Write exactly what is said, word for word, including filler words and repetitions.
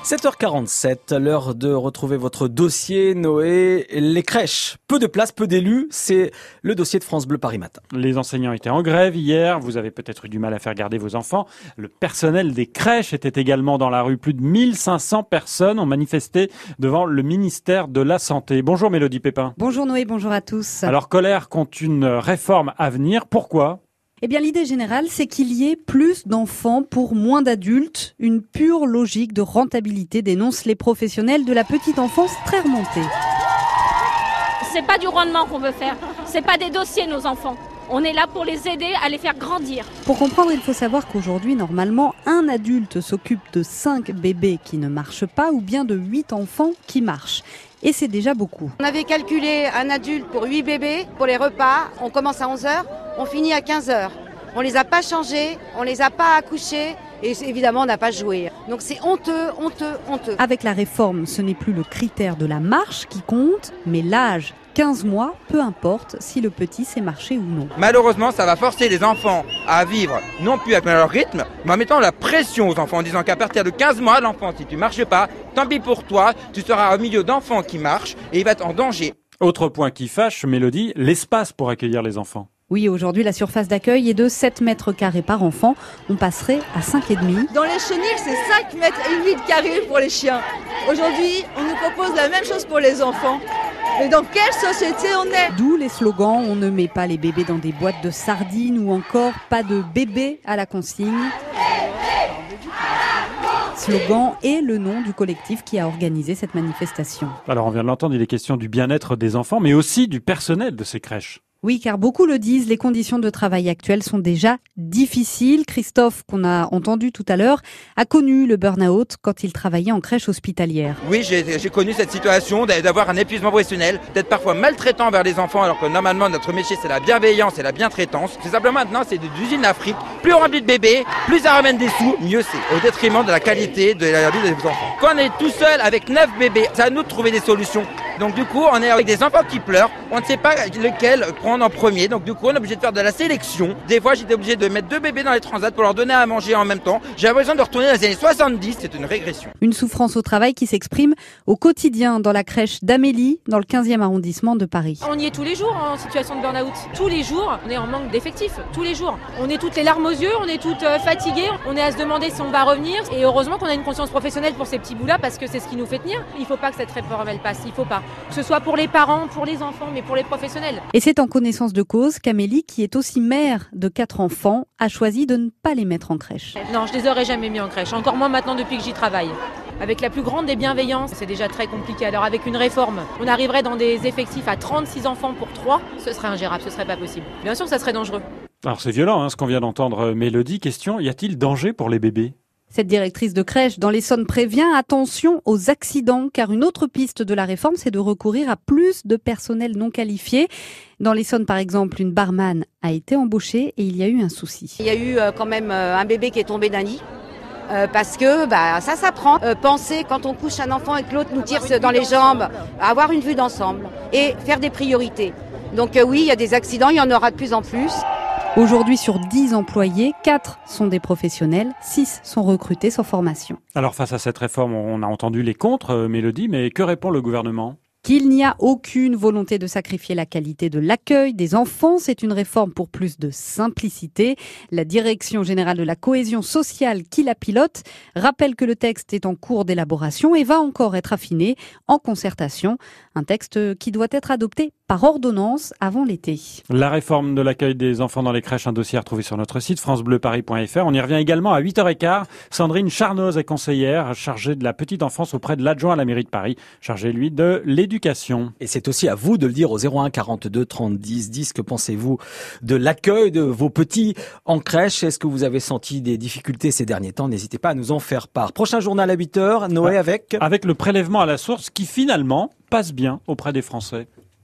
sept heures quarante-sept, l'heure de retrouver votre dossier, Noé. Les crèches, peu de place, peu d'élus, c'est le dossier de France Bleu Paris Matin. Les enseignants étaient en grève hier, vous avez peut-être eu du mal à faire garder vos enfants. Le personnel des crèches était également dans la rue. Plus de mille cinq cents personnes ont manifesté devant le ministère de la Santé. Bonjour Mélodie Pépin. Bonjour Noé, bonjour à tous. Alors colère contre une réforme à venir, pourquoi ? Eh bien, l'idée générale, c'est qu'il y ait plus d'enfants pour moins d'adultes. Une pure logique de rentabilité, dénoncent les professionnels de la petite enfance très remontés. C'est pas du rendement qu'on veut faire, c'est pas des dossiers nos enfants. On est là pour les aider à les faire grandir. Pour comprendre, il faut savoir qu'aujourd'hui, normalement, un adulte s'occupe de cinq bébés qui ne marchent pas ou bien de huit enfants qui marchent. Et c'est déjà beaucoup. On avait calculé un adulte pour huit bébés. Pour les repas, on commence à onze heures, on finit à quinze heures. On les a pas changés, on les a pas accouchés et évidemment on n'a pas joué. Donc c'est honteux, honteux, honteux. Avec la réforme, ce n'est plus le critère de la marche qui compte, mais l'âge. quinze mois, peu importe si le petit sait marcher ou non. Malheureusement, ça va forcer les enfants à vivre non plus avec leur rythme, mais en mettant la pression aux enfants en disant qu'à partir de quinze mois, l'enfant, si tu marches pas, tant pis pour toi, tu seras au milieu d'enfants qui marchent et il va être en danger. Autre point qui fâche, Mélodie, l'espace pour accueillir les enfants. Oui, aujourd'hui, la surface d'accueil est de sept mètres carrés par enfant. On passerait à cinq virgule cinq. Dans les chenilles, c'est cinq mètres et huit carrés pour les chiens. Aujourd'hui, on nous propose la même chose pour les enfants. Mais dans quelle société on est ? D'où les slogans « On ne met pas les bébés dans des boîtes de sardines » ou encore « Pas de bébé à la consigne ». Slogan et le nom du collectif qui a organisé cette manifestation. Alors on vient de l'entendre, il est question du bien-être des enfants, mais aussi du personnel de ces crèches. Oui, car beaucoup le disent, les conditions de travail actuelles sont déjà difficiles. Christophe, qu'on a entendu tout à l'heure, a connu le burn-out quand il travaillait en crèche hospitalière. Oui, j'ai, j'ai connu cette situation d'avoir un épuisement professionnel, d'être parfois maltraitant envers les enfants, alors que normalement notre métier c'est la bienveillance et la bientraitance. C'est simplement maintenant, c'est des usines d'Afrique, plus on remplit de bébés, plus ça ramène des sous, mieux c'est, au détriment de la qualité de la vie des enfants. Quand on est tout seul avec neuf bébés, c'est à nous de trouver des solutions. Donc du coup, on est avec des enfants qui pleurent, on ne sait pas lequel prendre en premier, donc du coup on est obligé de faire de la sélection. Des fois j'étais obligé de mettre deux bébés dans les transats pour leur donner à manger en même temps. J'avais besoin de retourner dans les années soixante-dix, c'est une régression. Une souffrance au travail qui s'exprime au quotidien dans la crèche d'Amélie, dans le quinzième arrondissement de Paris. On y est tous les jours en situation de burn-out. Tous les jours, on est en manque d'effectifs. Tous les jours. On est toutes les larmes aux yeux, on est toutes fatiguées. On est à se demander si on va revenir. Et heureusement qu'on a une conscience professionnelle pour ces petits bouts-là parce que c'est ce qui nous fait tenir. Il ne faut pas que cette réforme elle passe, il ne faut pas. Que ce soit pour les parents, pour les enfants, mais pour les professionnels. Et c'est en connaissance de cause qu'Amélie, qui est aussi mère de quatre enfants, a choisi de ne pas les mettre en crèche. Non, je les aurais jamais mis en crèche. Encore moins maintenant depuis que j'y travaille. Avec la plus grande des bienveillances, c'est déjà très compliqué. Alors avec une réforme, on arriverait dans des effectifs à trente-six enfants pour trois, ce serait ingérable, ce serait pas possible. Bien sûr, ça serait dangereux. Alors c'est violent hein, ce qu'on vient d'entendre. Mélodie, question, y a-t-il danger pour les bébés ? Cette directrice de crèche dans l'Essonne prévient attention aux accidents, car une autre piste de la réforme, c'est de recourir à plus de personnel non qualifié. Dans l'Essonne, par exemple, une barman a été embauchée et il y a eu un souci. Il y a eu euh, quand même euh, un bébé qui est tombé d'un lit. Euh, parce que bah, ça s'apprend. Euh, penser quand on couche un enfant et que l'autre nous tire dans les jambes, avoir une vue d'ensemble et faire des priorités. Donc euh, oui, il y a des accidents, il y en aura de plus en plus. Aujourd'hui, sur dix employés, quatre sont des professionnels, six sont recrutés sans formation. Alors face à cette réforme, on a entendu les contre, euh, Mélodie, mais que répond le gouvernement ? Qu'il n'y a aucune volonté de sacrifier la qualité de l'accueil des enfants. C'est une réforme pour plus de simplicité. La Direction générale de la cohésion sociale qui la pilote rappelle que le texte est en cours d'élaboration et va encore être affiné en concertation. Un texte qui doit être adopté par ordonnance avant l'été. La réforme de l'accueil des enfants dans les crèches, un dossier retrouvé sur notre site francebleuparis point f r. On y revient également à huit heures quinze. Sandrine Charnoz est conseillère chargée de la petite enfance auprès de l'adjoint à la mairie de Paris, chargé lui de l'éducation. Et c'est aussi à vous de le dire au zéro un quarante-deux trente dix dix. Que pensez-vous de l'accueil de vos petits en crèche ? Est-ce que vous avez senti des difficultés ces derniers temps ? N'hésitez pas à nous en faire part. Prochain journal à huit heures, Noé avec... Avec le prélèvement à la source qui finalement passe bien auprès des Français.